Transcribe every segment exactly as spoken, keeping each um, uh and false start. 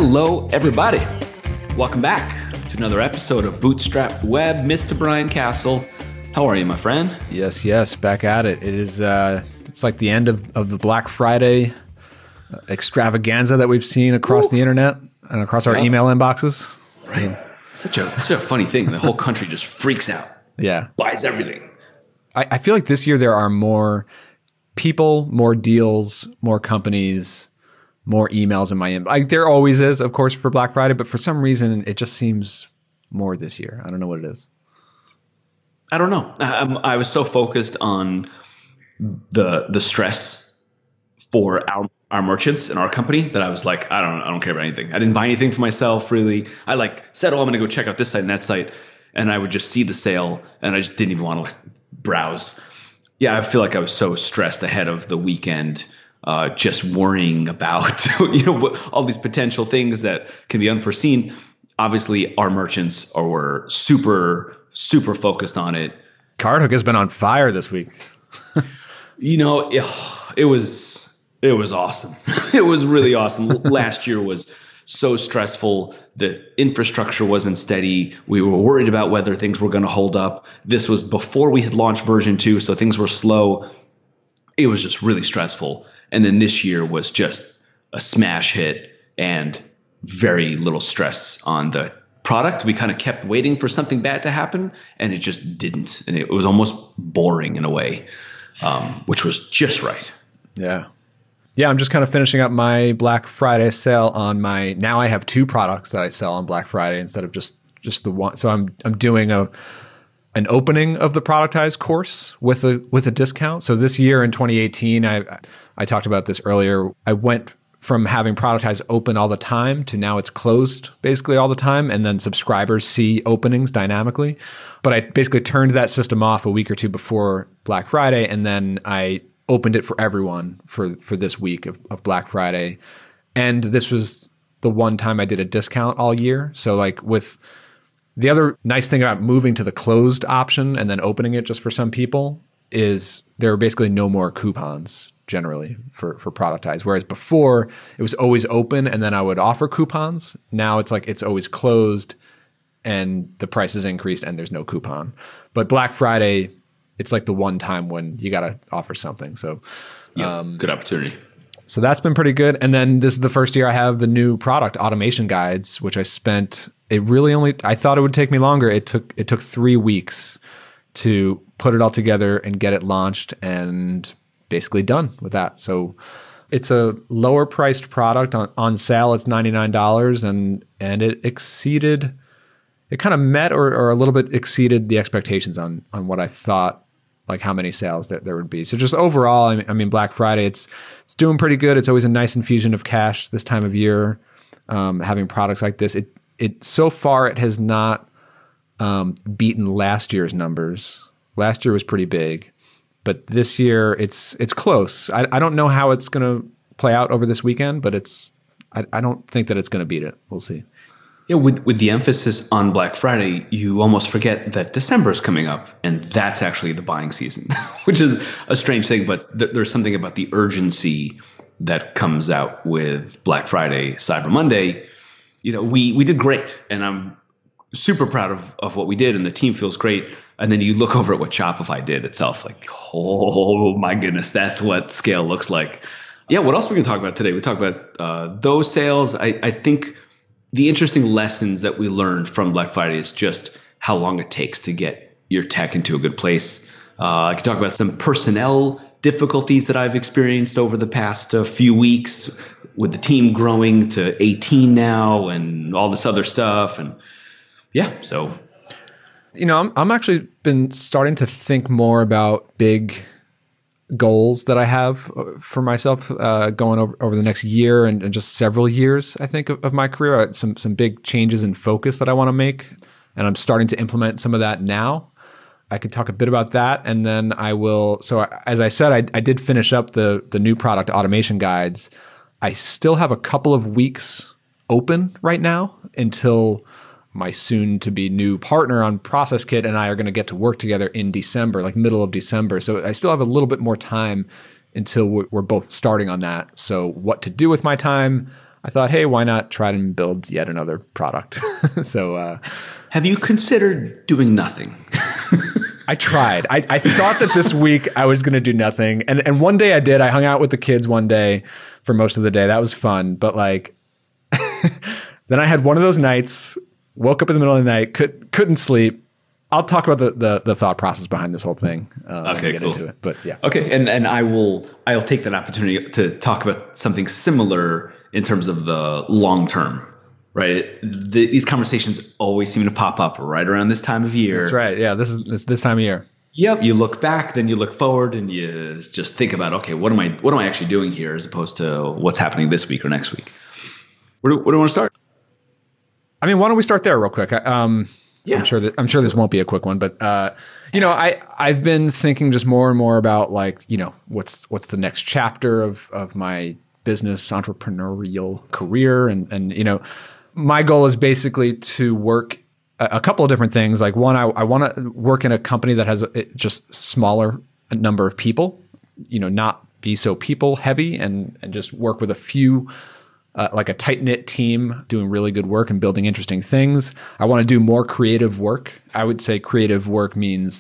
Hello, everybody. Welcome back to another episode of Bootstrap Web. Mister Brian Castle, how are you, my friend? Yes, yes, back at it. It is. Uh, it's like the end of, of the Black Friday extravaganza that we've seen across Oof. the internet and across our yep. email inboxes. Right. So, such a such a funny thing. The whole country just freaks out. Yeah, buys everything. I, I feel like this year there are more people, more deals, more companies, more emails in my inbox. Like there always is, of course, for Black Friday, but for some reason it just seems more this year. I don't know what it is. I don't know. I, I was so focused on the the stress for our our merchants and our company that I was like, I don't I don't care about anything. I didn't buy anything for myself really. I like said, oh, I'm gonna go check out this site and that site, and I would just see the sale and I just didn't even want to browse. Yeah, I feel like I was so stressed ahead of the weekend. Uh, just worrying about you know all these potential things that can be unforeseen. Obviously, our merchants are were super super focused on it. CardHook has been on fire this week. you know, it, it was it was awesome. It was really awesome. Last year was so stressful. The infrastructure wasn't steady. We were worried about whether things were going to hold up. This was before we had launched version two, so things were slow. It was just really stressful. And then this year was just a smash hit and very little stress on the product. We kind of kept waiting for something bad to happen, and it just didn't. And it was almost boring in a way, um, which was just right. Yeah. Yeah, I'm just kind of finishing up my Black Friday sale on my, now I have two products that I sell on Black Friday instead of just, just the one. So I'm I'm doing a an opening of the productized course with a with a discount. So this year in twenty eighteen, I I talked about this earlier. I went from having productized open all the time to now it's closed basically all the time, and then subscribers see openings dynamically. But I basically turned that system off a week or two before Black Friday, and then I opened it for everyone for for this week of, of Black Friday. And this was the one time I did a discount all year. So like with the other nice thing about moving to the closed option and then opening it just for some people is there are basically no more coupons generally for, for productized. Whereas before it was always open and then I would offer coupons. Now it's like it's always closed and the price is increased and there's no coupon. But Black Friday, it's like the one time when you got to offer something. So yeah, um, good opportunity. So that's been pretty good. And then this is the first year I have the new product automation guides, which I spent, it really only, I thought it would take me longer. It took, it took three weeks to put it all together and get it launched and basically done with that. So it's a lower priced product on, on sale. It's ninety-nine dollars and, and it exceeded, it kind of met or, or a little bit exceeded the expectations on, on what I thought, like how many sales that there would be. So just overall, I mean, I mean, Black Friday, it's it's doing pretty good. It's always a nice infusion of cash this time of year. Um, having products like this, it it so far it has not um, beaten last year's numbers. Last year was pretty big, but this year it's it's close. I, I don't know how it's going to play out over this weekend, but it's I, I don't think that it's going to beat it. We'll see. Yeah, with with the emphasis on Black Friday, you almost forget that December is coming up, and that's actually the buying season, which is a strange thing. But th- there's something about the urgency that comes out with Black Friday, Cyber Monday. You know, we we did great, and I'm super proud of of what we did, and the team feels great. And then you look over at what Shopify did itself, like, oh my goodness, that's what scale looks like. Yeah, what else are we gonna talk about today? We talk about uh, those sales. I, I think. The interesting lessons that we learned from Black Friday is just how long it takes to get your tech into a good place. Uh, I can talk about some personnel difficulties that I've experienced over the past uh, few weeks with the team growing to eighteen now and all this other stuff. And yeah, so. You know, I'm, I'm actually been starting to think more about big goals that I have for myself uh, going over, over the next year and, and just several years, I think, of, of my career. Some some big changes in focus that I want to make, and I'm starting to implement some of that now. I could talk a bit about that, and then I will. So as I said, I, I did finish up the the new product automation guides. I still have a couple of weeks open right now until my soon-to-be new partner on ProcessKit and I are going to get to work together in December, like middle of December. So I still have a little bit more time until we're both starting on that. So what to do with my time, I thought, hey, why not try and build yet another product? so, uh, have you considered doing nothing? I tried. I, I thought that this week I was going to do nothing. And and one day I did. I hung out with the kids one day for most of the day. That was fun. But like, then I had one of those nights, woke up in the middle of the night, could, couldn't sleep. I'll talk about the, the, the thought process behind this whole thing. Uh, okay, get cool. into it. But yeah. Okay. And, and I will, I'll take that opportunity to talk about something similar in terms of the long term. Right. The, these conversations always seem to pop up right around this time of year. That's right. Yeah. This is it's this time of year. Yep. You look back, then you look forward, and you just think about, okay, what am I, what am I actually doing here, as opposed to what's happening this week or next week? Where do, where do you want to start? I mean, why don't we start there real quick? Um, yeah. I'm sure that I'm sure this won't be a quick one, but uh, you know, I I've been thinking just more and more about, like, you know, what's what's the next chapter of of my business entrepreneurial career, and and you know. My goal is basically to work a, a couple of different things. Like, one, I, I want to work in a company that has a, just smaller number of people, you know, not be so people heavy, and, and just work with a few, uh, like a tight knit team doing really good work and building interesting things. I want to do more creative work. I would say creative work means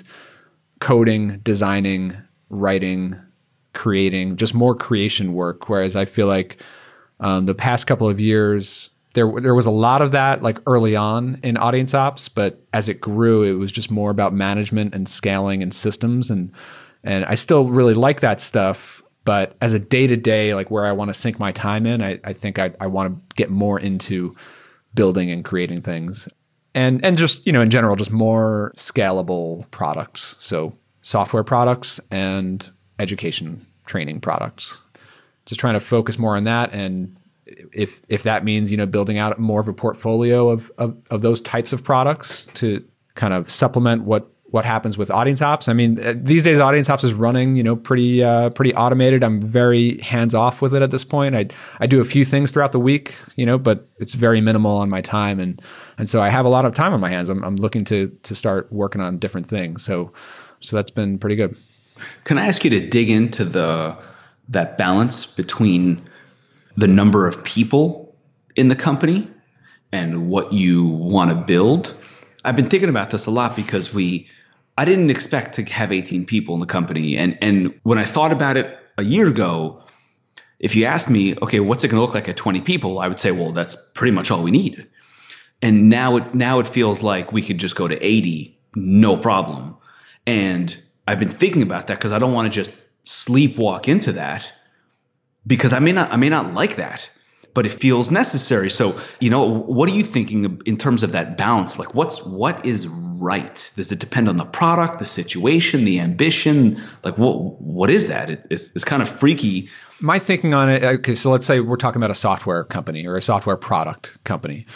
coding, designing, writing, creating, just more creation work. Whereas I feel like um, the past couple of years, There, there was a lot of that, like, early on in audience ops, but as it grew, it was just more about management and scaling and systems, and and I still really like that stuff. But as a day to day, like, where I want to sink my time in, I, I think I, I want to get more into building and creating things, and and just, you know, in general, just more scalable products. So software products and education training products. Just trying to focus more on that. And if if that means, you know, building out more of a portfolio of, of, of those types of products to kind of supplement what, what happens with audience ops. I mean, these days audience ops is running, you know, pretty uh, pretty automated. I'm very hands off with it at this point. I I do a few things throughout the week, you know, but it's very minimal on my time, and and so I have a lot of time on my hands. I'm I'm looking to to start working on different things. So so that's been pretty good. Can I ask you to dig into the that balance between the number of people in the company and what you want to build? I've been thinking about this a lot because we, I didn't expect to have eighteen people in the company. And, and when I thought about it a year ago, if you asked me, okay, what's it going to look like at twenty people? I would say, well, that's pretty much all we need. And now it, now it feels like we could just go to eighty, no problem. And I've been thinking about that because I don't want to just sleepwalk into that, because I may not, I may not like that, but it feels necessary. So, you know, what are you thinking in terms of that balance? Like, what's, what is right? Does it depend on the product, the situation, the ambition? Like, what, what is that? It, it's, it's kind of freaky. My thinking on it, okay, so let's say we're talking about a software company or a software product company.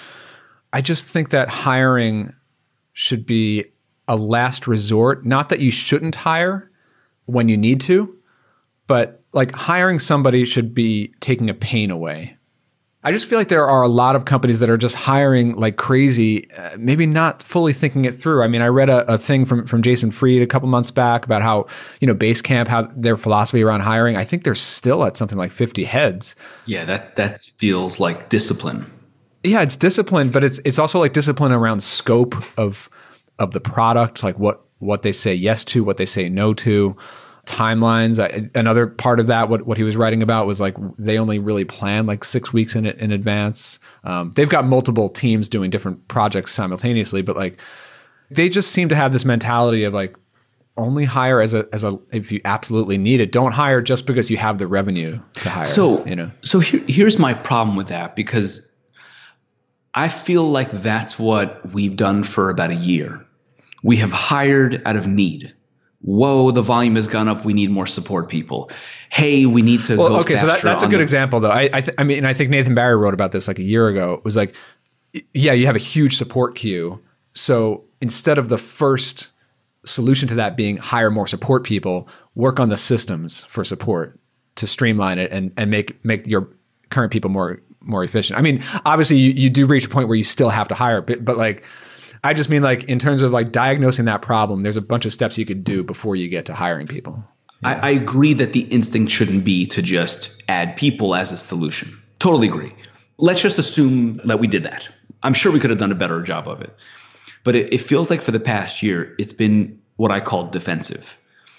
I just think that hiring should be a last resort. Not that you shouldn't hire when you need to, but like, hiring somebody should be taking a pain away. I just feel like there are a lot of companies that are just hiring like crazy, uh, maybe not fully thinking it through. I mean, I read a, a thing from, from Jason Fried a couple months back about how, you know, Basecamp, how their philosophy around hiring, I think they're still at something like fifty heads. Yeah, that, that feels like discipline. Yeah, it's discipline, but it's it's also like discipline around scope of of the product, like what what they say yes to, what they say no to. Timelines. I, another part of that, what, what he was writing about was like, they only really plan like six weeks in in advance. Um, they've got multiple teams doing different projects simultaneously, but like, they just seem to have this mentality of like, only hire as a, as a, if you absolutely need it. Don't hire just because you have the revenue to hire. So, you know, so here, here's my problem with that, because I feel like that's what we've done for about a year. We have hired out of need. Whoa, the volume has gone up. We need more support people. Hey, we need to well, go okay, faster. So that, that's a good the- example, though. I I, th- I mean, I think Nathan Barry wrote about this like a year ago. It was like, yeah, you have a huge support queue. So instead of the first solution to that being hire more support people, work on the systems for support to streamline it and, and make make your current people more more efficient. I mean, obviously, you, you do reach a point where you still have to hire, but, but like, I just mean like in terms of like diagnosing that problem, there's a bunch of steps you could do before you get to hiring people. I, I agree that the instinct shouldn't be to just add people as a solution. Totally agree. let's just assume that we did that. I'm sure we could have done a better job of it. But it, it feels like for the past year, it's been what I call defensive.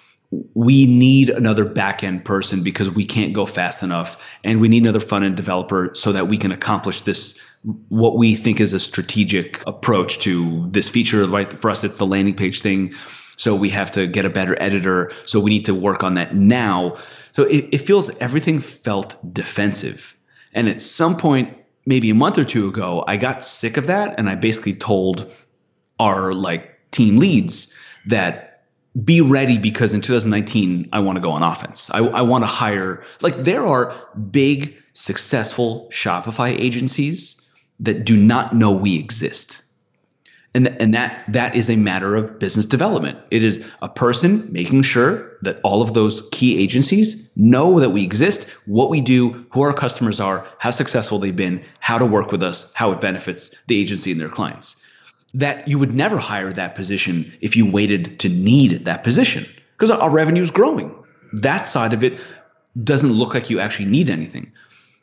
We need another back-end person because we can't go fast enough, and we need another front-end developer so that we can accomplish this, what we think is a strategic approach to this feature. Right? For us, it's the landing page thing. So we have to get a better editor. So we need to work on that now. So it, it feels everything felt defensive. And at some point, maybe a month or two ago, I got sick of that, and I basically told our like team leads that be ready because in two thousand nineteen, I want to go on offense. I, I want to hire, like there are big, successful Shopify agencies that do not know we exist. And, and that that is a matter of business development. It is a person making sure that all of those key agencies know that we exist, what we do, who our customers are, how successful they've been, how to work with us, how it benefits the agency and their clients. That you would never hire that position if you waited to need that position because our revenue is growing. That side of it doesn't look like you actually need anything.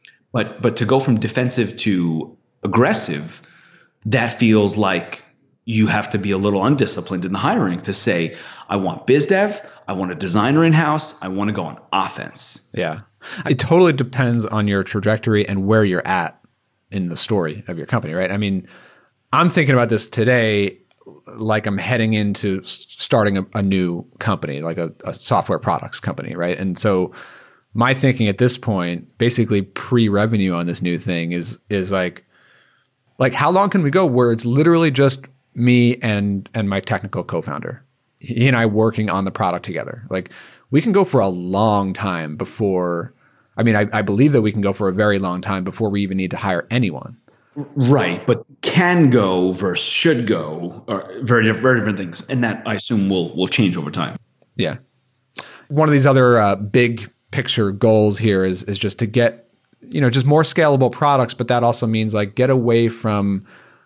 But but to go from defensive to aggressive, that feels like you have to be a little undisciplined in the hiring to say, I want biz dev, I want a designer in-house, I want to go on offense. Yeah. It totally depends on your trajectory and where you're at in the story of your company, right? I mean, I'm thinking about this today like I'm heading into starting a, a new company, like a, a software products company, right? And so my thinking at this point, basically pre-revenue on this new thing is is like, like how long can we go where it's literally just me and and my technical co-founder, he and I working on the product together? Like we can go for a long time before, I mean, I, I believe that we can go for a very long time before we even need to hire anyone. Right, but can go versus should go are very different, very different things, and that I assume will will change over time. Yeah, one of these other uh, big picture goals here is is just to get, you know, just more scalable products, but that also means like get away from,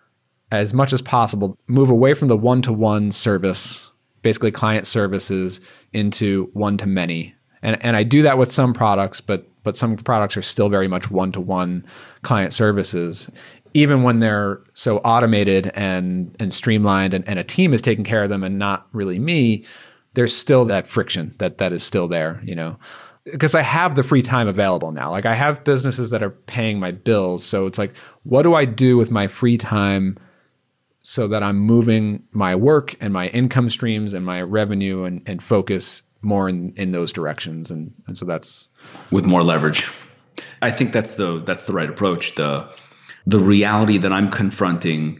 as much as possible, move away from the one-to-one service, basically client services, into one-to-many, and and I do that with some products, but but some products are still very much one-to-one client services. Even when they're so automated and and streamlined and, and a team is taking care of them and not really me, there's still that friction that that is still there, you know, because I have the free time available now. Like I have businesses that are paying my bills. So it's like, what do I do with my free time so that I'm moving my work and my income streams and my revenue and, and focus more in, in those directions? And, and so that's with more leverage. I think that's the that's the right approach. The The reality that I'm confronting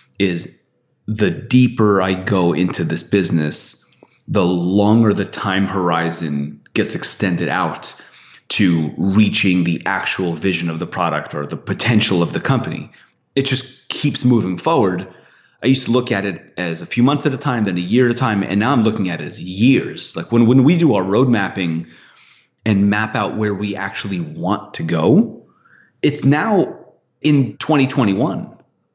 is the deeper I go into this business, the longer the time horizon gets extended out to reaching the actual vision of the product or the potential of the company. It just keeps moving forward. I used to look at it as a few months at a time, then a year at a time, and now I'm looking at it as years. Like when, when we do our road mapping and map out where we actually want to go, it's now in twenty twenty-one.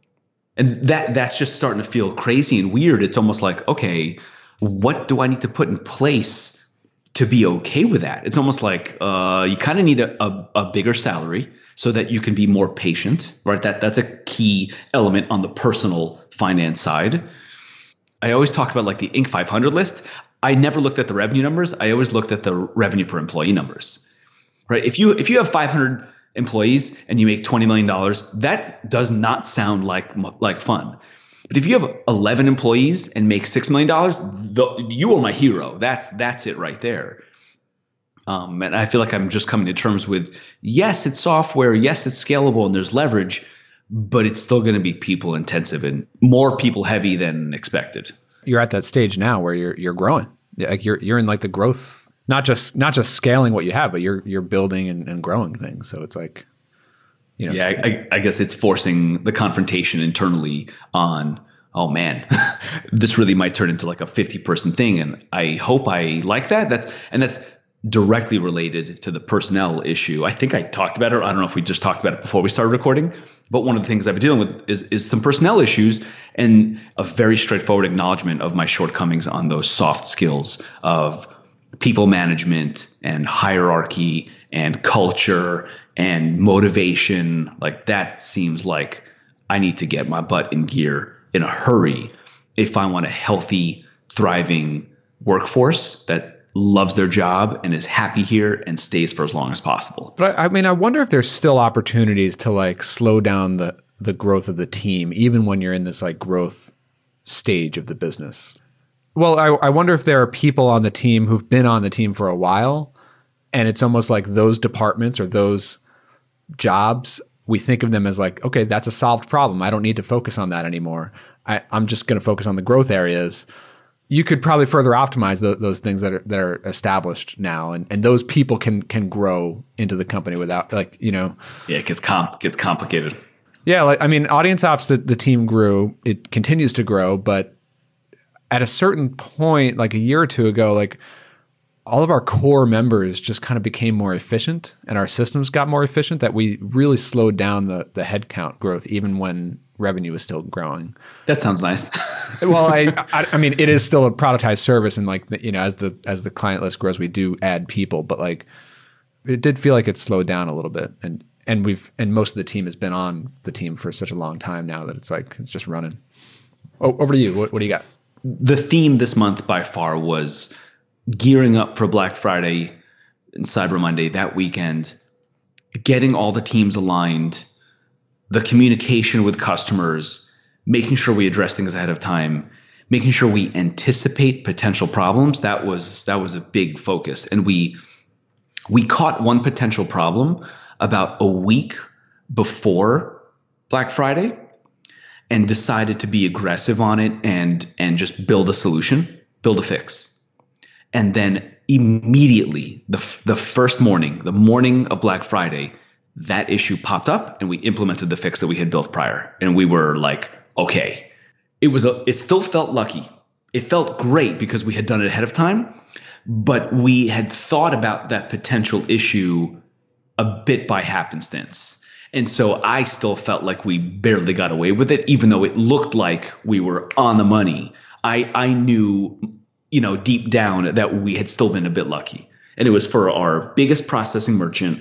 And that that's just starting to feel crazy and weird. It's almost like, okay, what do I need to put in place to be okay with that? It's almost like uh, you kind of need a, a, a bigger salary so that you can be more patient, right? That that's a key element on the personal finance side. I always talk about like the Inc five hundred list. I never looked at the revenue numbers. I always looked at the revenue per employee numbers, right? If you if you have five hundred employees and you make twenty million dollars, that does not sound like like fun. But if you have eleven employees and make six million dollars, you are my hero. That's that's it right there. Um, and I feel like I'm just coming to terms with, yes, it's software. Yes, it's scalable and there's leverage, but it's still going to be people intensive and more people heavy than expected. You're at that stage now where you're you're growing. Like you're you're in like the growth. Not just not just scaling what you have, but you're you're building and, and growing things. So it's like, you know. Yeah, I, I guess it's forcing the confrontation internally on, oh man, this really might turn into like a fifty person thing. And I hope I like that. That's and that's directly related to the personnel issue. I think I talked about it. I don't know if we just talked about it before we started recording, but one of the things I've been dealing with is is some personnel issues and a very straightforward acknowledgement of my shortcomings on those soft skills of people management and hierarchy and culture and motivation. Like that seems like I need to get my butt in gear in a hurry if I want a healthy, thriving workforce that loves their job and is happy here and stays for as long as possible. But I, I mean, I wonder if there's still opportunities to like slow down the the growth of the team, even when you're in this like growth stage of the business. Well, I, I wonder if there are people on the team who've been on the team for a while, and it's almost like those departments or those jobs, we think of them as like, okay, that's a solved problem. I don't need to focus on that anymore. I, I'm just going to focus on the growth areas. You could probably further optimize the, those things that are that are established now, and, and those people can can grow into the company without like you know. Yeah, it gets comp gets complicated. Yeah, like I mean, Audience Ops, the, the team grew. It continues to grow, but at a certain point, like a year or two ago, like all of our core members just kind of became more efficient, and our systems got more efficient. That we really slowed down the the headcount growth, even when revenue is still growing. That sounds nice. Well, I, I, I mean, it is still a productized service, and like the, you know, as the as the client list grows, we do add people, but like it did feel like it slowed down a little bit, and and we've and most of the team has been on the team for such a long time now that it's like it's just running. Oh, over to you. What, what do you got? The theme this month by far was gearing up for Black Friday and Cyber Monday that weekend, getting all the teams aligned, the communication with customers, making sure we address things ahead of time, making sure we anticipate potential problems. That was that was a big focus. And we we caught one potential problem about a week before Black Friday and decided to be aggressive on it and and just build a solution, build a fix. And then immediately, the the first morning, the morning of Black Friday, that issue popped up and we implemented the fix that we had built prior. And we were like, okay, it was a, it still felt lucky. It felt great because we had done it ahead of time, but we had thought about that potential issue a bit by happenstance. And so I still felt like we barely got away with it, even though it looked like we were on the money. I, I knew, you know, deep down that we had still been a bit lucky. And it was for our biggest processing merchant.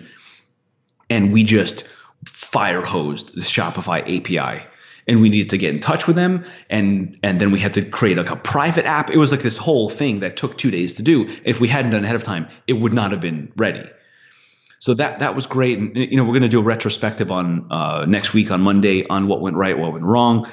And we just fire hosed the Shopify A P I, and we needed to get in touch with them. And, and then we had to create like a private app. It was like this whole thing that took two days to do. If we hadn't done it ahead of time, it would not have been ready. So that, that was great. And, you know, we're going to do a retrospective on uh, next week on Monday on what went right, what went wrong.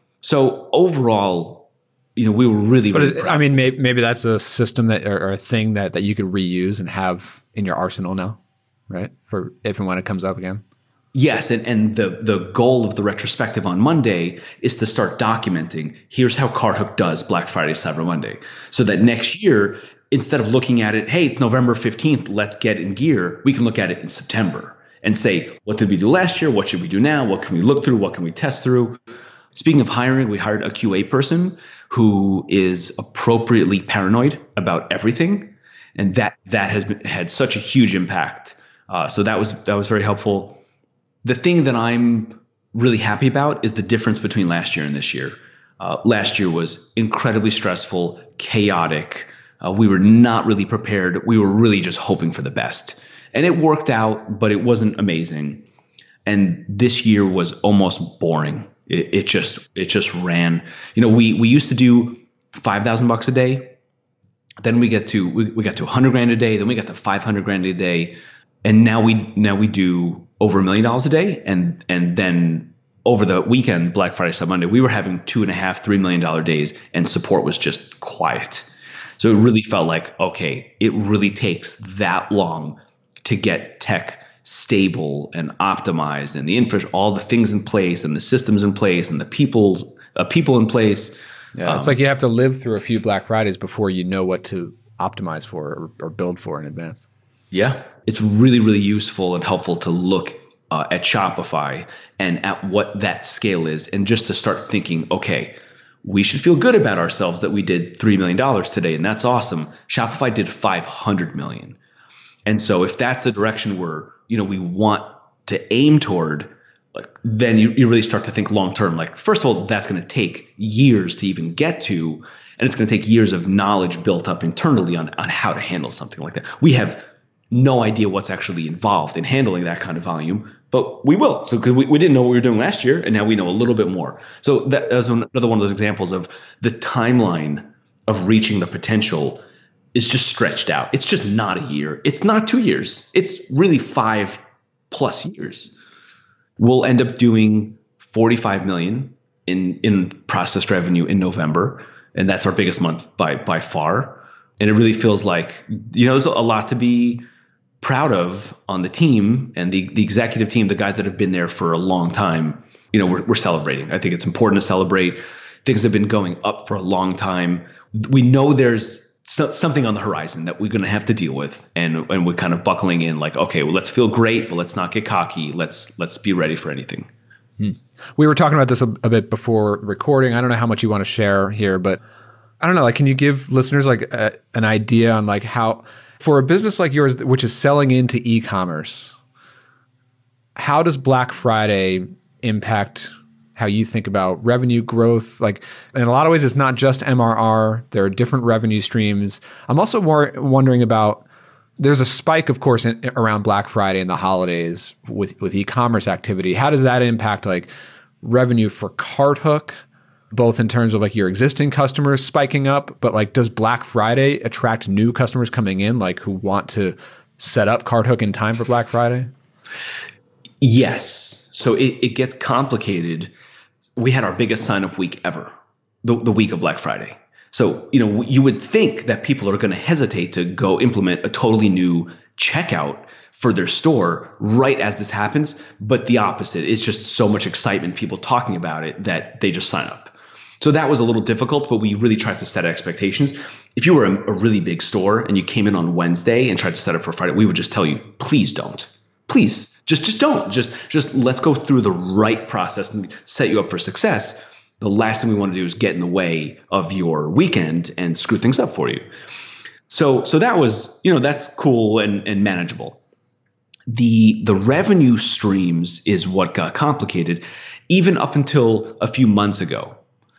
So overall, you know, we were really, really But proud. I mean, maybe, maybe that's a system that or, or a thing that, that you could reuse and have in your arsenal now. Right? For if and when it comes up again. Yes. And, and the, the goal of the retrospective on Monday is to start documenting, here's how CarHook does Black Friday, Cyber Monday. So that next year, instead of looking at it, hey, it's November fifteenth, let's get in gear, we can look at it in September and say, what did we do last year? What should we do now? What can we look through? What can we test through? Speaking of hiring, we hired a Q A person who is appropriately paranoid about everything. And that, that has been, had such a huge impact. Uh, so that was that was very helpful. The thing that I'm really happy about is the difference between last year and this year. Uh, last year was incredibly stressful, chaotic. Uh, we were not really prepared. We were really just hoping for the best. And it worked out, but it wasn't amazing. And this year was almost boring. It, it just it just ran. You know, we we used to do five thousand bucks a day. Then we get to we, we got to one hundred grand a day. Then we got to five hundred grand a day. And now we now we do over a million dollars a day, and and then over the weekend, Black Friday, Cyber Monday, we were having two and a half, three million dollar days, and support was just quiet. So it really felt like, okay, it really takes that long to get tech stable and optimized, and the infra, all the things in place, and the systems in place, and the people's uh, people in place. Yeah, um, it's like you have to live through a few Black Fridays before you know what to optimize for or, or build for in advance. Yeah, it's really, really useful and helpful to look uh, at Shopify and at what that scale is, and just to start thinking, okay, we should feel good about ourselves that we did three million dollars today, and that's awesome. Shopify did five hundred million dollars. And so if that's the direction we're, you know, we want to aim toward, like, then you, you really start to think long term. Like, first of all, that's going to take years to even get to, and it's going to take years of knowledge built up internally on, on how to handle something like that. We have no idea what's actually involved in handling that kind of volume, but we will. So cause we, we didn't know what we were doing last year, and now we know a little bit more. So that, that was another one of those examples of the timeline of reaching the potential is just stretched out. It's just not a year. It's not two years. It's really five plus years. We'll end up doing forty-five million in, in processed revenue in November. And that's our biggest month by, by far. And it really feels like, you know, there's a lot to be proud of on the team and the, the executive team, the guys that have been there for a long time. You know, we're, we're celebrating. I think it's important to celebrate. Things have been going up for a long time. We know there's so, something on the horizon that we're going to have to deal with. And, and we're kind of buckling in like, okay, well, let's feel great, but let's not get cocky. Let's, let's be ready for anything. Hmm. We were talking about this a, a bit before recording. I don't know how much you want to share here, but I don't know, like, can you give listeners like a, an idea on like how, for a business like yours, which is selling into e-commerce, how does Black Friday impact how you think about revenue growth? Like, in a lot of ways, it's not just M R R. There are different revenue streams. I'm also more wondering about, there's a spike, of course, in, around Black Friday and the holidays with, with e-commerce activity. How does that impact like revenue for CartHook, both in terms of like your existing customers spiking up, but like does Black Friday attract new customers coming in, like who want to set up CartHook in time for Black Friday? Yes. So it, it gets complicated. We had our biggest sign-up week ever, the, the week of Black Friday. So, you know, you would think that people are going to hesitate to go implement a totally new checkout for their store right as this happens. But the opposite. It's just so much excitement, people talking about it, that they just sign up. So that was a little difficult, but we really tried to set expectations. If you were a, a really big store and you came in on Wednesday and tried to set up for Friday, we would just tell you, please don't. Please, just just don't. Just, just let's go through the right process and set you up for success. The last thing we want to do is get in the way of your weekend and screw things up for you. So, so that was, you know, that's cool and, and manageable. The, the revenue streams is what got complicated, even up until a few months ago.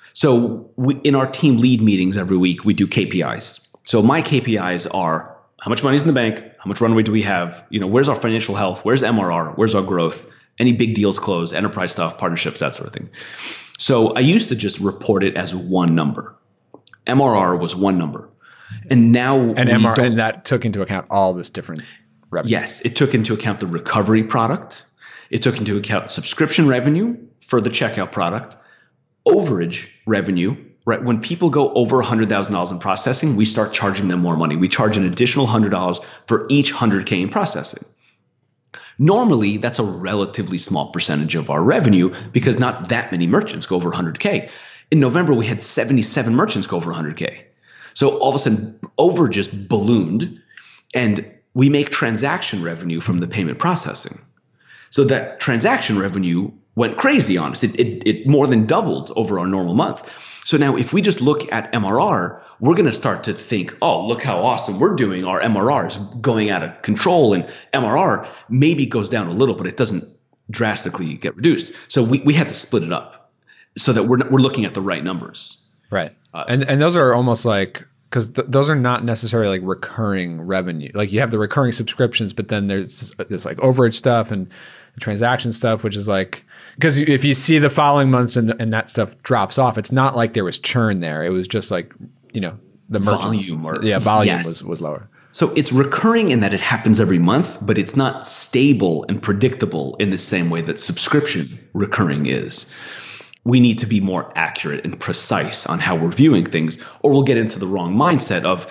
So we, in our team lead meetings every week, we do K P Is. So my K P Is are how much money is in the bank, how much runway do we have, you know, where's our financial health, where's M R R, where's our growth, any big deals closed, enterprise stuff, partnerships, that sort of thing. So I used to just report it as one number. M R R was one number. And now and M R R, and that took into account all this different revenue. Yes, it took into account the recovery product. It took into account subscription revenue for the checkout product, overage revenue. Right, when people go over one hundred thousand dollars in processing, we start charging them more money. We charge an additional one hundred dollars for each one hundred K in processing. Normally, that's a relatively small percentage of our revenue because not that many merchants go over one hundred K. In November, we had seventy-seven merchants go over one hundred K. So all of a sudden, overages ballooned, and we make transaction revenue from the payment processing. So that transaction revenue went crazy on us. It, it, it more than doubled over our normal month. So now if we just look at M R R, we're going to start to think, oh, look how awesome we're doing. Our M R R is going out of control, and M R R maybe goes down a little, but it doesn't drastically get reduced. So we, we had to split it up so that we're, we're looking at the right numbers. Right. Uh, and, and those are almost like, because th- those are not necessarily like recurring revenue. Like you have the recurring subscriptions, but then there's this, this like overage stuff and transaction stuff, which is like, because if you see the following months and, and that stuff drops off, it's not like there was churn there. It was just like, you know, the merchants, volume or, yeah, volume yes. was, was lower. So it's recurring in that it happens every month, but it's not stable and predictable in the same way that subscription recurring is. We need to be more accurate and precise on how we're viewing things, or we'll get into the wrong mindset of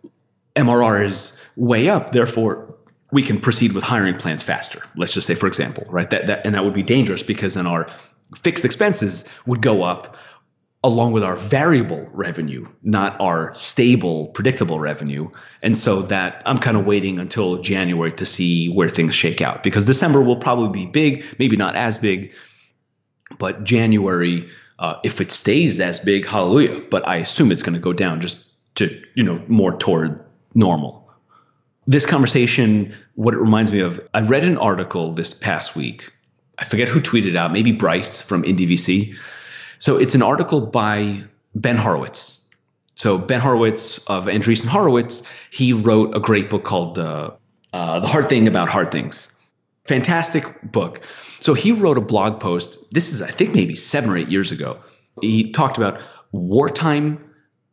M R R is way up, therefore we can proceed with hiring plans faster. Let's just say, for example, right? That, that and that would be dangerous because then our fixed expenses would go up along with our variable revenue, not our stable, predictable revenue. And so that I'm kind of waiting until January to see where things shake out, because December will probably be big, maybe not as big, but January, uh, if it stays as big, hallelujah. But I assume it's going to go down just to, you know, more toward normal. This conversation, what it reminds me of, I read an article this past week. I forget who tweeted it out, maybe Bryce from Indie V C. So it's an article by Ben Horowitz. So Ben Horowitz of Andreessen Horowitz, he wrote a great book called uh, uh, The Hard Thing About Hard Things. Fantastic book. So he wrote a blog post. This is, I think, maybe seven or eight years ago. He talked about wartime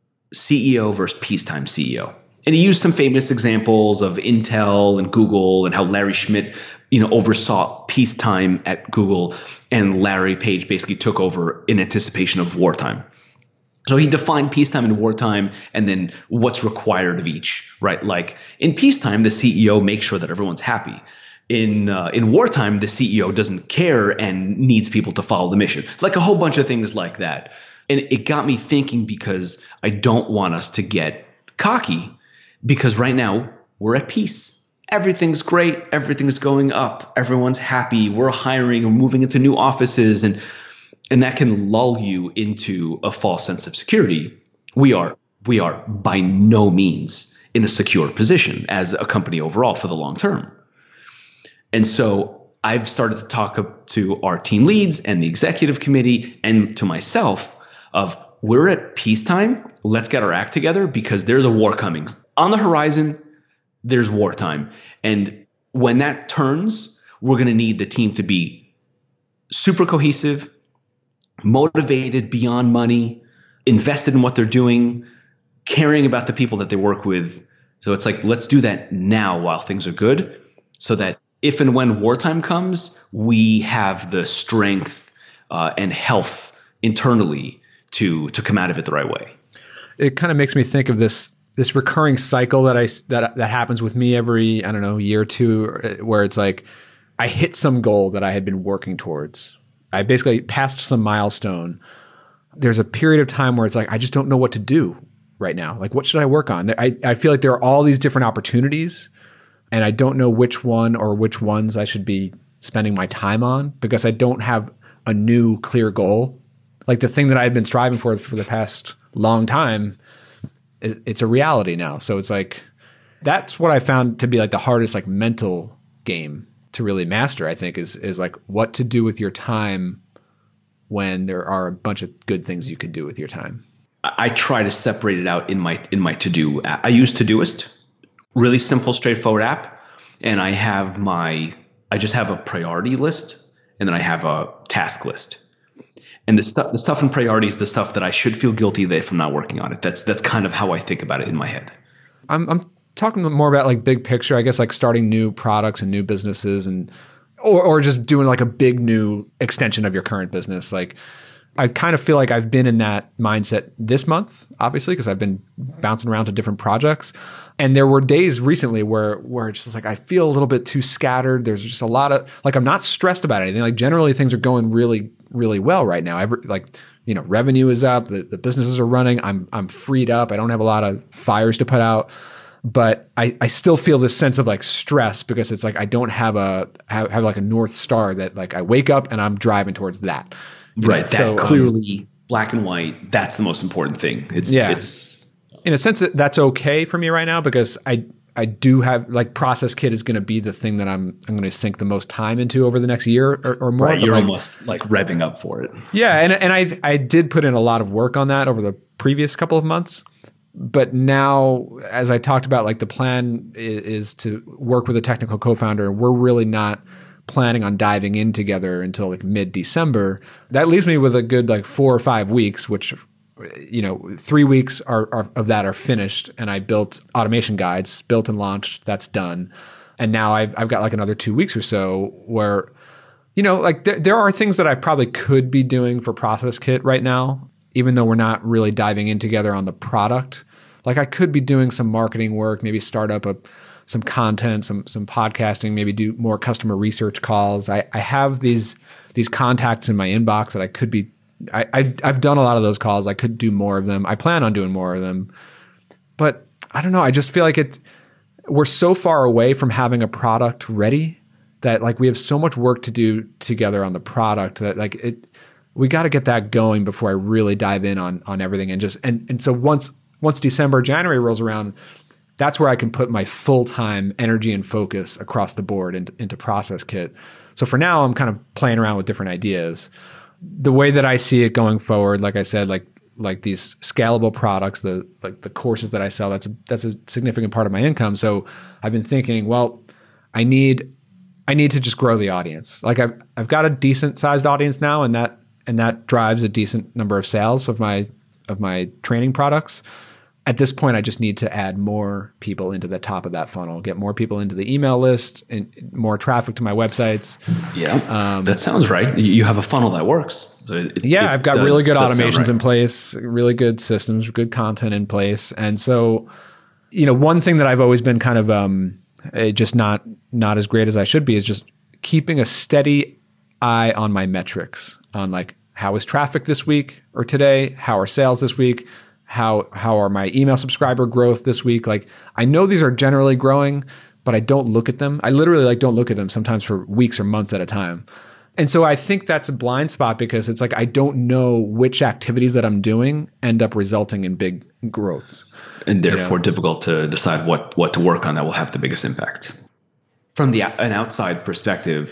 C E O versus peacetime C E O. And he used some famous examples of Intel and Google and how Larry Schmidt, you know, oversaw peacetime at Google, and Larry Page basically took over in anticipation of wartime. So he defined peacetime and wartime, and then what's required of each, right? Like in peacetime, the C E O makes sure that everyone's happy. In uh, in wartime, the C E O doesn't care and needs people to follow the mission. Like a whole bunch of things like that. And it got me thinking, because I don't want us to get cocky, because right now we're at peace. Everything's great. Everything's going up. Everyone's happy. We're hiring. We're moving into new offices. And and that can lull you into a false sense of security. We are we are by no means in a secure position as a company overall for the long term. And so I've started to talk to our team leads and the executive committee and to myself of, we're at peacetime. Let's get our act together, because there's a war coming. On the horizon, there's wartime. And when that turns, we're going to need the team to be super cohesive, motivated beyond money, invested in what they're doing, caring about the people that they work with. So it's like, let's do that now while things are good, so that if and when wartime comes, we have the strength uh, and health internally to to come out of it the right way. It kind of makes me think of this this recurring cycle that I that that happens with me every, I don't know, year or two, where it's like I hit some goal that I had been working towards. I basically passed some milestone. There's a period of time where it's like, I just don't know what to do right now. Like, what should I work on? I, I feel like there are all these different opportunities, and I don't know which one or which ones I should be spending my time on, because I don't have a new clear goal. Like the thing that I had been striving for for the past long time, it's a reality now. So it's like, that's what I found to be like the hardest like mental game to really master, I think, is is like what to do with your time when there are a bunch of good things you could do with your time. I try to separate it out in my in my to-do. I use Todoist, really simple, straightforward app, and I have my I just have a priority list, and then I have a task list. And the stuff, the stuff in priorities, the stuff that I should feel guilty that if I'm not working on it. That's that's kind of how I think about it in my head. I'm I'm talking more about like big picture, I guess, like starting new products and new businesses, and or or just doing like a big new extension of your current business. Like I kind of feel like I've been in that mindset this month, obviously, because I've been bouncing around to different projects. And there were days recently where where it's just like I feel a little bit too scattered. There's just a lot of like I'm not stressed about anything. Like generally things are going really really well right now. Every, like you know, revenue is up. The, the businesses are running. I'm I'm freed up. I don't have a lot of fires to put out. But I, I still feel this sense of like stress, because it's like I don't have a have, have like a North Star that like I wake up and I'm driving towards that. Right. Know? That so, clearly um, black and white. That's the most important thing. It's yeah. It's in a sense that that's okay for me right now, because I I do have like Process Kit is going to be the thing that I'm I'm going to sink the most time into over the next year or, or more. Right, you're like, almost like revving up for it. Yeah, and and I I did put in a lot of work on that over the previous couple of months. But now, as I talked about, like the plan is, is to work with a technical co-founder, and we're really not planning on diving in together until like mid-December. That leaves me with a good like four or five weeks, which, you know, three weeks are, are of that are finished. And I built automation guides, built and launched. That's done. And now I've, I've got like another two weeks or so where, you know, like there, there are things that I probably could be doing for Process Kit right now, even though we're not really diving in together on the product. Like I could be doing some marketing work, maybe start up a, some content, some some podcasting, maybe do more customer research calls. I, I have these these contacts in my inbox that I could be. I, I I've done a lot of those calls. I could do more of them. I plan on doing more of them, but I don't know. I just feel like it's we're so far away from having a product ready that like we have so much work to do together on the product that like it. We got to get that going before I really dive in on on everything and just and and so once. Once December, January rolls around, that's where I can put my full-time energy and focus across the board into, into Process Kit. So for now, I'm kind of playing around with different ideas. The way that I see it going forward, like I said, like like these scalable products, the like the courses that I sell, that's a, that's a significant part of my income. So I've been thinking, well, I need I need to just grow the audience. Like I've I've got a decent sized audience now, and that and that drives a decent number of sales of my of my training products. At this point, I just need to add more people into the top of that funnel, get more people into the email list, and more traffic to my websites. Yeah, um, that sounds right. You have a funnel that works. It, yeah, it I've got does, really good automations right. in place, really good systems, good content in place. And so, you know, one thing that I've always been kind of um, just not not as great as I should be is just keeping a steady eye on my metrics, on like, how is traffic this week or today? How are sales this week? How how are my email subscriber growth this week? Like, I know these are generally growing, but I don't look at them. I literally like don't look at them sometimes for weeks or months at a time. And so I think that's a blind spot because it's like I don't know which activities that I'm doing end up resulting in big growths. And therefore you know? difficult to decide what what to work on that will have the biggest impact. From the an outside perspective,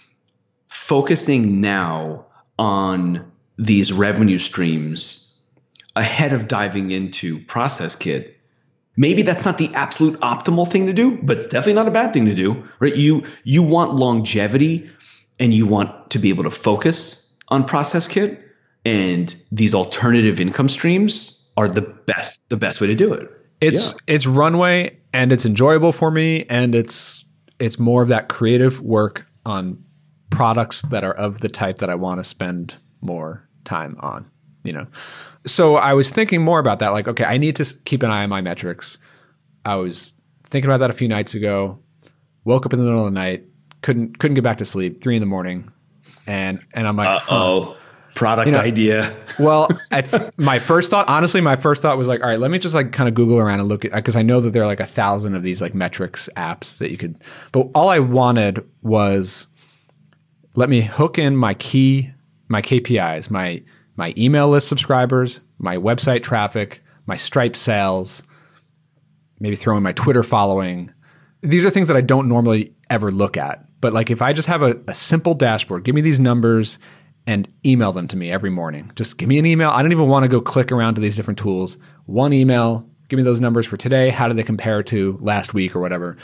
focusing now on these revenue streams ahead of diving into Process Kit, maybe that's not the absolute optimal thing to do, but it's definitely not a bad thing to do, right? You you want longevity and you want to be able to focus on Process Kit, and these alternative income streams are the best the best way to do it. It's yeah. it's runway, and it's enjoyable for me, and it's it's more of that creative work on products that are of the type that I want to spend more time on, you know. So I was thinking more about that. Like, okay, I need to keep an eye on my metrics. I was thinking about that a few nights ago. Woke up in the middle of the night, couldn't couldn't get back to sleep. Three in the morning, and and I'm like, uh oh, huh. product you know, idea. Well, at my first thought, honestly, my first thought was like, all right, let me just like kind of Google around and look at, because I know that there are like a thousand of these like metrics apps that you could. But all I wanted was, let me hook in my key my K P Is, my my email list subscribers, my website traffic, my Stripe sales, maybe throw in my Twitter following. These are things that I don't normally ever look at. But like if I just have a, a simple dashboard, give me these numbers and email them to me every morning. Just give me an email. I don't even want to go click around to these different tools. One email, give me those numbers for today. How do they compare to last week or whatever?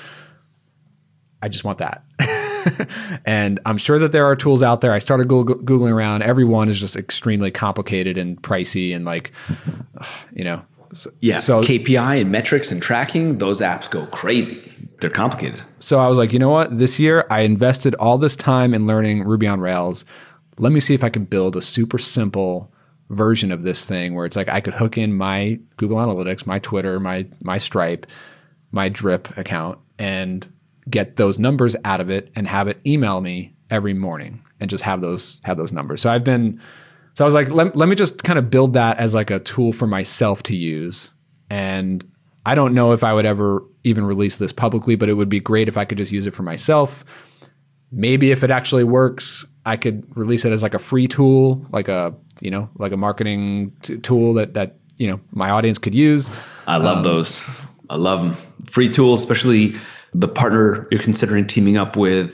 I just want that. And I'm sure that there are tools out there. I started Google, Googling around. Every one is just extremely complicated and pricey and like, you know. So, yeah, so K P I and metrics and tracking, those apps go crazy. They're complicated. So I was like, you know what? This year I invested all this time in learning Ruby on Rails. Let me see if I can build a super simple version of this thing where it's like I could hook in my Google Analytics, my Twitter, my my Stripe, my Drip account, and get those numbers out of it and have it email me every morning and just have those have those numbers. So I've been so I was like, let, let me just kind of build that as like a tool for myself to use. And I don't know if I would ever even release this publicly, but it would be great if I could just use it for myself. Maybe if it actually works, I could release it as like a free tool, like a, you know, like a marketing t- tool that, that, you know, my audience could use. I love um, those. I love them. Free tools, especially the partner you're considering teaming up with,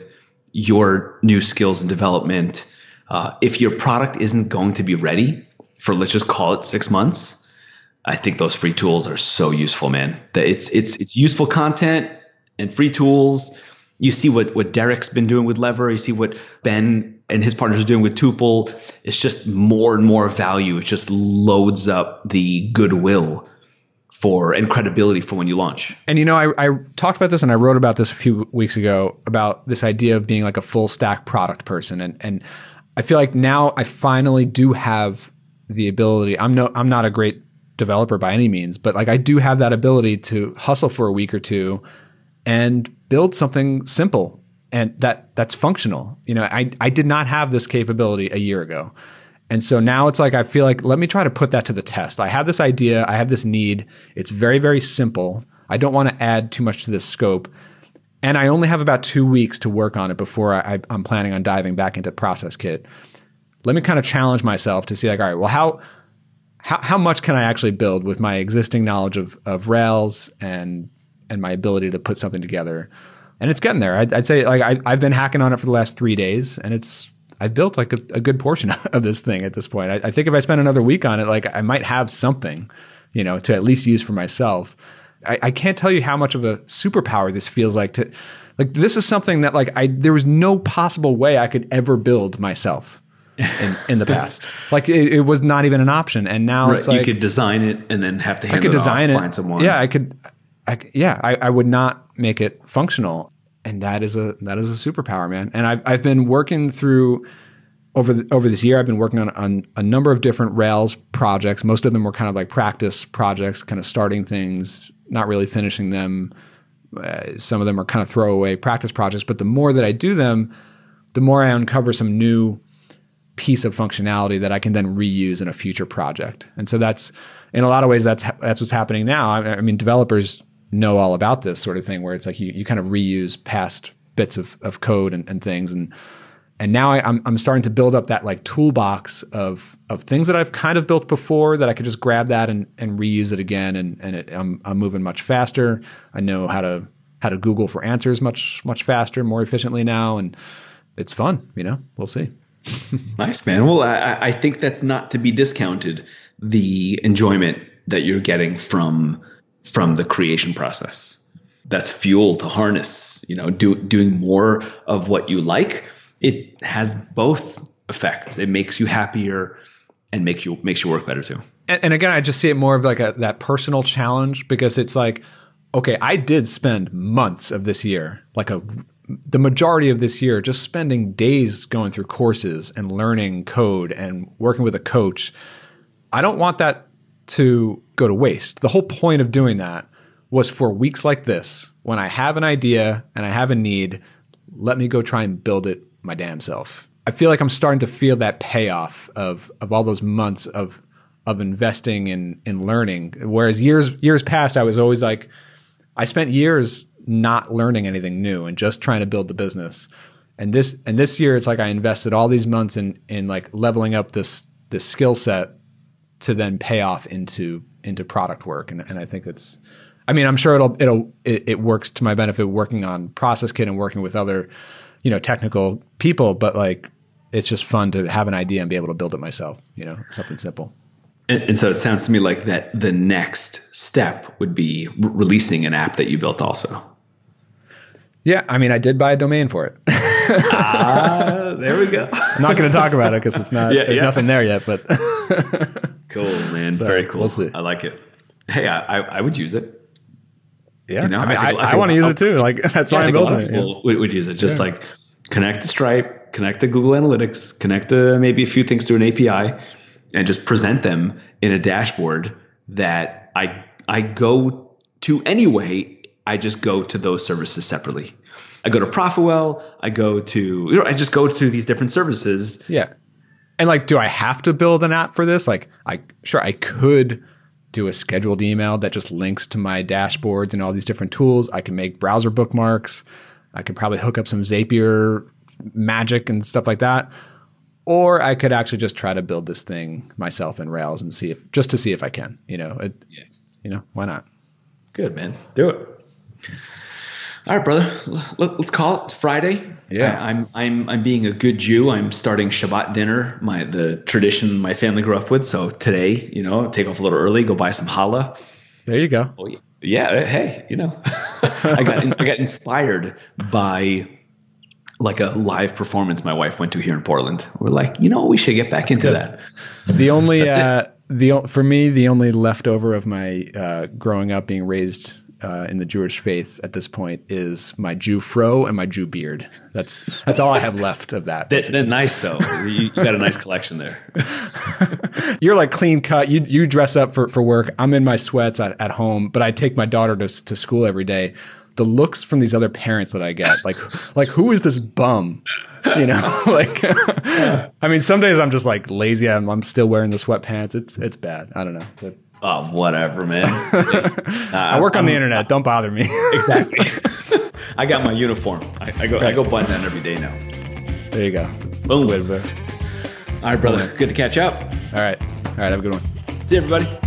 your new skills and development. Uh, if your product isn't going to be ready for, let's just call it six months, I think those free tools are so useful, man. That it's it's it's useful content and free tools. You see what what Derek's been doing with Lever. You see what Ben and his partners are doing with Tuple. It's just more and more value. It just loads up the goodwill for and credibility for when you launch. And you know, I, I talked about this and I wrote about this a few weeks ago about this idea of being like a full stack product person. And and I feel like now I finally do have the ability. I'm no I'm not a great developer by any means, but like I do have that ability to hustle for a week or two and build something simple and that that's functional. You know, I I did not have this capability a year ago. And so now it's like, I feel like, let me try to put that to the test. I have this idea. I have this need. It's very, very simple. I don't want to add too much to this scope. And I only have about two weeks to work on it before I, I'm planning on diving back into Process Kit. Let me kind of challenge myself to see like, all right, well, how how, how much can I actually build with my existing knowledge of, of Rails and and my ability to put something together? And it's getting there. I'd, I'd say like I, I've been hacking on it for the last three days, and it's I built like a, a good portion of this thing at this point. I, I think if I spend another week on it, like I might have something, you know, to at least use for myself. I, I can't tell you how much of a superpower this feels like to, like, this is something that like I, there was no possible way I could ever build myself in, in the past. Like it, it was not even an option. And now right. it's like, you could design it and then have to hand I could it design off, it. find someone. Yeah, I could, I, yeah, I, I would not make it functional. And that is a, that is a superpower, man. And I've, I've been working through over the, over this year, I've been working on, on a number of different Rails projects. Most of them were kind of like practice projects, kind of starting things, not really finishing them. Uh, some of them are kind of throwaway practice projects. But the more that I do them, the more I uncover some new piece of functionality that I can then reuse in a future project. And so that's, in a lot of ways, that's that's what's happening now. I, I mean, developers know all about this sort of thing where it's like you, you kind of reuse past bits of, of code and, and things. And and now I, I'm I'm starting to build up that like toolbox of of things that I've kind of built before that I could just grab that and, and reuse it again. And and it, I'm I'm moving much faster. I know how to how to Google for answers much much faster, more efficiently now, and it's fun. You know, we'll see. Nice, man. Well, I, I think that's not to be discounted, the enjoyment that you're getting from from the creation process. That's fuel to harness, you know, do, doing more of what you like. It has both effects. It makes you happier and makes you makes your work better too. And, and again, I just see it more of like a, that personal challenge, because it's like, okay, I did spend months of this year, like a the majority of this year, just spending days going through courses and learning code and working with a coach. I don't want that to go to waste. The whole point of doing that was for weeks like this, when I have an idea and I have a need, let me go try and build it my damn self. I feel like I'm starting to feel that payoff of of all those months of of investing in in learning. Whereas years years past, I was always like, I spent years not learning anything new and just trying to build the business. And this and this year, it's like I invested all these months in in like leveling up this this skill set to then pay off into into product work. And and I think that's, I mean, I'm sure it'll it'll it, it works to my benefit working on Process Kit and working with other, you know, technical people. But like, it's just fun to have an idea and be able to build it myself. You know, something simple. And, and so it sounds to me like that the next step would be re- releasing an app that you built also. Yeah, I mean, I did buy a domain for it. Ah, there we go. I'm not going to talk about it because it's not. Yeah, there's yeah. nothing there yet. But cool, man. So, very cool. We'll see. I like it. Hey, I, I, I would use it. Yeah, you know, I mean, I, I, I, I want to use it too. Like that's yeah, why I'm building it. People yeah. would, would use it. Just yeah. like connect to Stripe, connect to Google Analytics, connect to maybe a few things through an A P I, and just present them in a dashboard that I I go to anyway. I just go to those services separately. I go to Profitwell. I go to, you know, I just go through these different services. Yeah. And like, do I have to build an app for this? Like, I sure I could do a scheduled email that just links to my dashboards and all these different tools. I can make browser bookmarks. I could probably hook up some Zapier magic and stuff like that. Or I could actually just try to build this thing myself in Rails and see if, just to see if I can, you know, it, yeah. you know, why not? Good, man. Do it. All right, brother. Let's call it. It's Friday. Yeah, I, I'm I'm I'm being a good Jew. I'm starting Shabbat dinner, my the tradition my family grew up with. So today, you know, take off a little early, go buy some challah. There you go. Oh, yeah. yeah. Hey, you know, I got I got inspired by like a live performance my wife went to here in Portland. We're like, you know, we should get back That's into good. that. The only uh, the for me the only leftover of my uh, growing up being raised Uh, in the Jewish faith at this point is my Jew fro and my Jew beard. That's that's all I have left of that. They're, they're nice though. You, you got a nice collection there. You're like clean cut. You you dress up for, for work. I'm in my sweats at, at home, but I take my daughter to to school every day. The looks from these other parents that I get, like like who is this bum? You know, like I mean, some days I'm just like lazy. I'm, I'm still wearing the sweatpants. It's it's bad. I don't know. But, oh, whatever, man. uh, I work on I'm, the internet. Don't bother me. Exactly. I got my uniform. I, I go. Right. I go button down every day now. There you go. That's, Boom. that's the way to All right, brother. Good to catch up. All right. All right. Have a good one. See you, everybody.